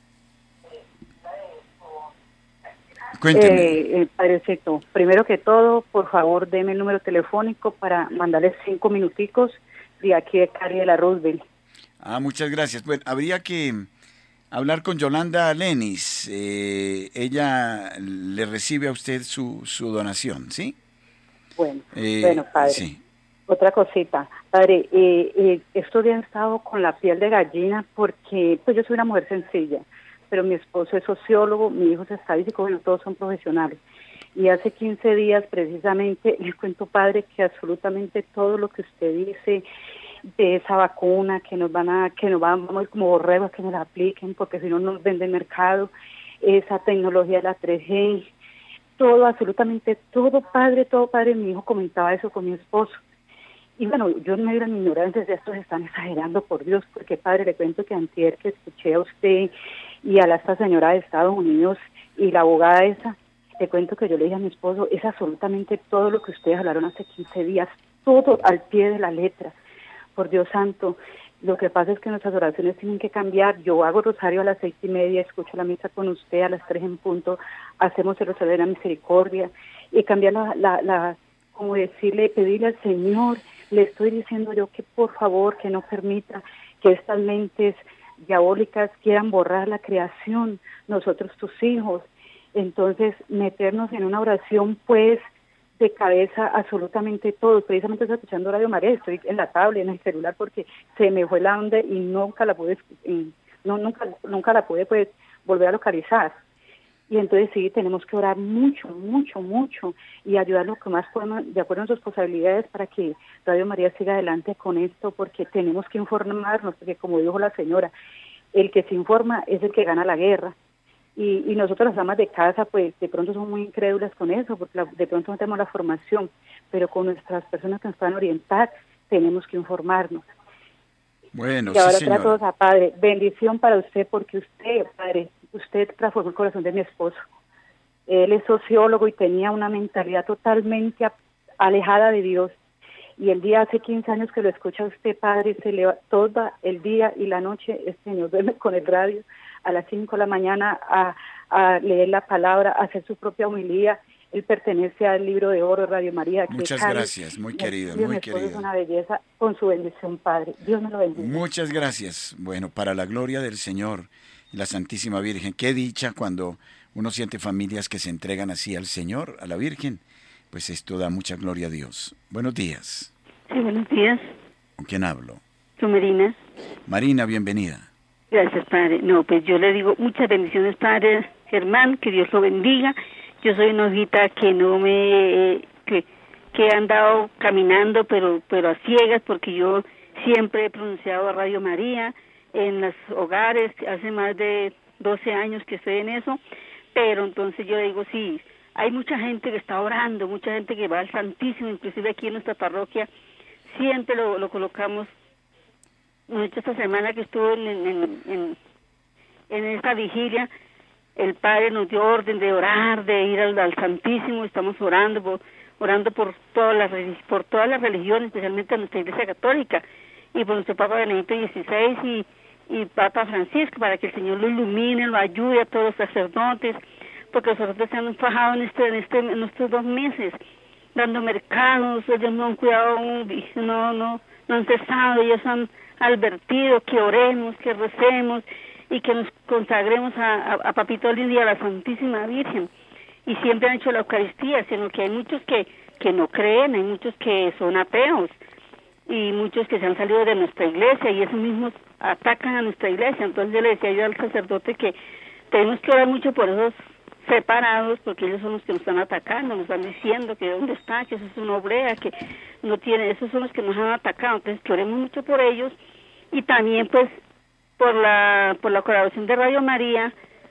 Cuénteme. Eh, eh, Padre Ceto, primero que todo, por favor, deme el número telefónico para mandarles cinco minuticos de aquí de Cali de la Roosevelt. Ah, muchas gracias. Bueno, habría que hablar con Yolanda Lenis. Eh, ella le recibe a usted su, su donación, ¿sí? Bueno, Eh, bueno, Padre. Sí. Otra cosita, Padre, eh, eh, estos días he estado con la piel de gallina porque pues yo soy una mujer sencilla, pero mi esposo es sociólogo, mi hijo es estadístico, bueno, todos son profesionales. Y hace quince días precisamente les cuento, Padre, que absolutamente todo lo que usted dice de esa vacuna, que nos van a, que nos van, vamos a ir como borregos, que nos la apliquen, porque si no nos venden mercado, esa tecnología de la tres G, todo, absolutamente todo, Padre, todo, Padre, mi hijo comentaba eso con mi esposo. Y bueno, yo en medio de mi ignorancia, estos están exagerando, por Dios, porque, Padre, le cuento que antier que escuché a usted y a la, esta señora de Estados Unidos y la abogada esa, le cuento que yo le dije a mi esposo, es absolutamente todo lo que ustedes hablaron hace quince días, todo al pie de la letra. Por Dios santo, lo que pasa es que nuestras oraciones tienen que cambiar. Yo hago rosario a las seis y media, escucho la misa con usted a las tres en punto, hacemos el rosario de la misericordia y cambiar la, la, la, como decirle, pedirle al Señor, le estoy diciendo yo que por favor que no permita que estas mentes diabólicas quieran borrar la creación, nosotros tus hijos. Entonces, meternos en una oración, pues, de cabeza absolutamente todo. Precisamente estoy escuchando Radio María, estoy en la tablet, en el celular, porque se me fue la onda y nunca la pude, no, nunca, nunca la pude, pues, volver a localizar. Y entonces sí, tenemos que orar mucho, mucho, mucho y ayudar lo que más podemos, de acuerdo a nuestras posibilidades, para que Radio María siga adelante con esto, porque tenemos que informarnos, porque como dijo la señora, el que se informa es el que gana la guerra. Y, y nosotros las amas de casa, pues de pronto son muy incrédulas con eso, porque la, de pronto no tenemos la formación, pero con nuestras personas que nos puedan orientar, tenemos que informarnos. Bueno, y ahora sí, señora. todos a Padre, bendición para usted, porque usted, Padre, usted transformó el corazón de mi esposo. Él es sociólogo y tenía una mentalidad totalmente alejada de Dios. Y el día hace quince años que lo escucha usted, Padre, se le va todo el día y la noche, el Señor duerme con el radio a las cinco de la mañana a, a leer la palabra, a hacer su propia homilía. Él pertenece al libro de oro Radio María. Muchas que gracias, muy querido, Dios, muy mi esposo querido. Es una belleza con su bendición, Padre. Dios me lo bendiga. Muchas gracias. Bueno, para la gloria del Señor y la Santísima Virgen. Qué dicha cuando uno siente familias que se entregan así al Señor, a la Virgen. Pues esto da mucha gloria a Dios. Buenos días. Sí, buenos días. ¿Con quién hablo? Soy Marina. Marina, bienvenida. Gracias, Padre. No, pues yo le digo muchas bendiciones, Padre Germán, que Dios lo bendiga. Yo soy una hojita que no me... que, que he andado caminando, pero, pero a ciegas, porque yo siempre he pronunciado a Radio María en los hogares, hace más de doce años que estoy en eso, pero entonces yo digo, sí, hay mucha gente que está orando, mucha gente que va al Santísimo, inclusive aquí en nuestra parroquia, siempre lo, lo colocamos. De hecho, esta semana que estuvo en, en, en, en esta vigilia, el Padre nos dio orden de orar, de ir al, al Santísimo, estamos orando por, orando por todas las por todas las religiones, especialmente nuestra Iglesia Católica, y por nuestro Papa Benedicto dieciséis y, y Papa Francisco, para que el Señor lo ilumine, lo ayude a todos los sacerdotes, porque los sacerdotes se han fajado en, este, en, este, en estos dos meses, dando mercados, ellos no han cuidado, no, no, no han cesado, ellos han advertido que oremos, que recemos y que nos consagremos a, a, a Papito Lindo y a la Santísima Virgen. Y siempre han hecho la Eucaristía, sino que hay muchos que, que no creen, hay muchos que son ateos y muchos que se han salido de nuestra iglesia y esos mismos atacan a nuestra iglesia. Entonces yo le decía yo al sacerdote que tenemos que orar mucho por esos separados, porque ellos son los que nos están atacando, nos están diciendo que dónde está, que eso es una obrera, que no tiene, esos son los que nos han atacado. Entonces que oremos mucho por ellos y también pues por la por la colaboración de Radio María,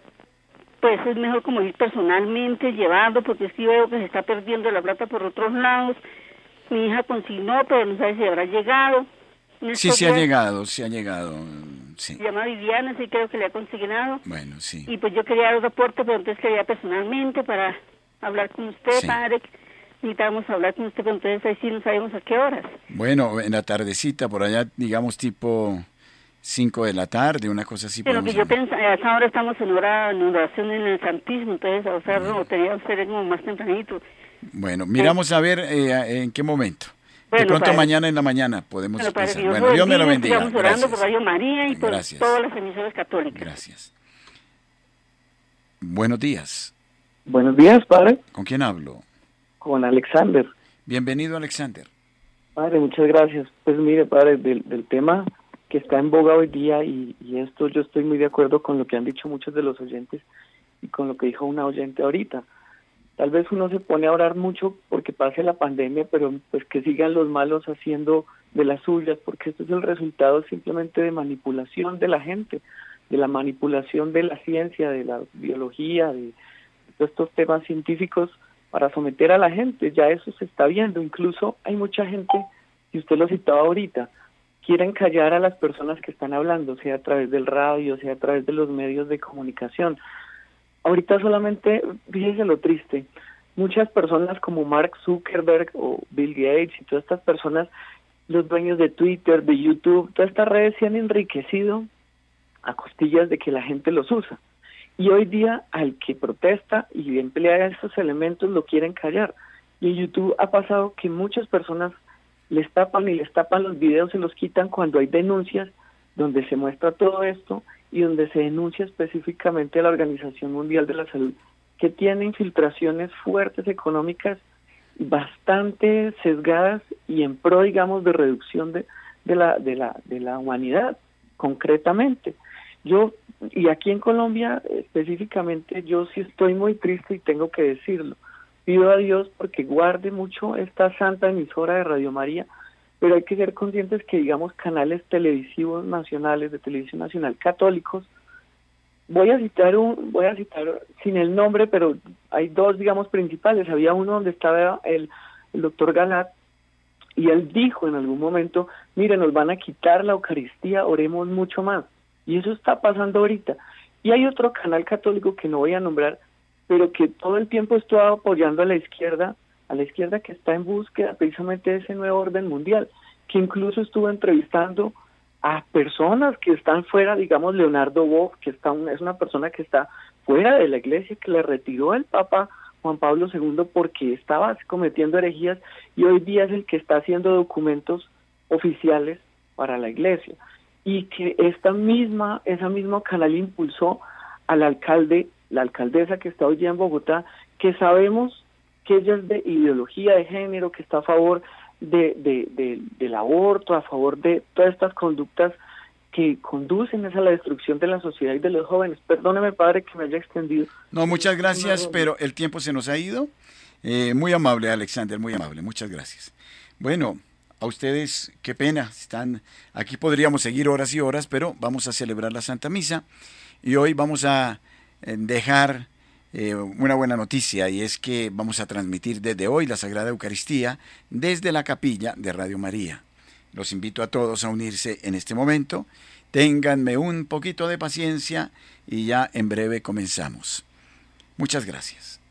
pues es mejor como ir personalmente, llevarlo, porque sí veo que se está perdiendo la plata por otros lados. Mi hija consignó, pero no sabe si habrá llegado. Sí, sí ha llegado, sí ha llegado, sí. Se llama Viviana, sí creo que le ha consignado. Bueno, sí. Y pues yo quería dar otro aporte, pero entonces quería personalmente para hablar con usted, sí. Padre. Necesitamos hablar con usted, pero entonces ahí sí no sabemos a qué horas. Bueno, en la tardecita, por allá, digamos, tipo cinco de la tarde, una cosa así. Pero que yo pensaba, a esa hora estamos en hora en oración en el Santísimo, entonces, o sea, no, tenía que ser como más tempranito. Bueno, miramos a ver eh, en qué momento. Bueno, de pronto padre, mañana en la mañana podemos bueno, padre, expresar. Dios Bueno, Dios me lo bendiga, bendiga. Estamos orando Gracias. por Radio María y por Gracias. todas las emisoras católicas. Gracias. Buenos días. Buenos días, padre. ¿Con quién hablo? Con Alexander. Bienvenido, Alexander. Padre, muchas gracias. Pues mire, padre, del, del tema que está en boga hoy día y, y esto yo estoy muy de acuerdo con lo que han dicho muchos de los oyentes y con lo que dijo una oyente ahorita. Tal vez uno se pone a orar mucho porque pase la pandemia, pero pues que sigan los malos haciendo de las suyas, porque esto es el resultado simplemente de manipulación de la gente, de la manipulación de la ciencia, de la biología, de todos estos temas científicos para someter a la gente. Ya eso se está viendo. Incluso hay mucha gente, y usted lo citaba ahorita, quieren callar a las personas que están hablando, sea a través del radio, sea a través de los medios de comunicación. Ahorita solamente, fíjense lo triste, muchas personas como Mark Zuckerberg o Bill Gates y todas estas personas, los dueños de Twitter, de YouTube, todas estas redes se han enriquecido a costillas de que la gente los usa. Y hoy día al que protesta y emplea esos elementos lo quieren callar. Y en YouTube ha pasado que muchas personas les tapan y les tapan los videos, se los quitan cuando hay denuncias donde se muestra todo esto y donde se denuncia específicamente a la Organización Mundial de la Salud, que tiene infiltraciones fuertes económicas bastante sesgadas y en pro, digamos, de reducción de, de la de la de la humanidad concretamente. Yo Y aquí en Colombia, específicamente, yo sí estoy muy triste y tengo que decirlo. Pido a Dios porque guarde mucho esta santa emisora de Radio María, pero hay que ser conscientes que, digamos, canales televisivos nacionales, de televisión nacional, católicos, voy a citar un, voy a citar sin el nombre, pero hay dos, digamos, principales. Había uno donde estaba el, el doctor Galat, y él dijo en algún momento, mire, nos van a quitar la Eucaristía, oremos mucho más. Y eso está pasando ahorita. Y hay otro canal católico que no voy a nombrar, pero que todo el tiempo estuvo apoyando a la izquierda, a la izquierda que está en búsqueda precisamente de ese nuevo orden mundial, que incluso estuvo entrevistando a personas que están fuera, digamos Leonardo Boff, que está un, es una persona que está fuera de la iglesia, que le retiró el Papa Juan Pablo segundo porque estaba cometiendo herejías, y hoy día es el que está haciendo documentos oficiales para la iglesia. Y que esta misma, esa misma canal impulsó al alcalde, la alcaldesa que está hoy día en Bogotá, que sabemos que ella es de ideología de género, que está a favor de, de, de, del aborto, a favor de todas estas conductas que conducen a la destrucción de la sociedad y de los jóvenes. Perdóneme, padre, que me haya extendido. No, muchas gracias, pero el tiempo se nos ha ido. Eh, muy amable, Alexander, muy amable, muchas gracias. Bueno, a ustedes, qué pena, están aquí, podríamos seguir horas y horas, pero vamos a celebrar la Santa Misa y hoy vamos a dejar eh, una buena noticia, y es que vamos a transmitir desde hoy la Sagrada Eucaristía desde la capilla de Radio María. Los invito a todos a unirse en este momento. Ténganme un poquito de paciencia y ya en breve comenzamos. Muchas gracias.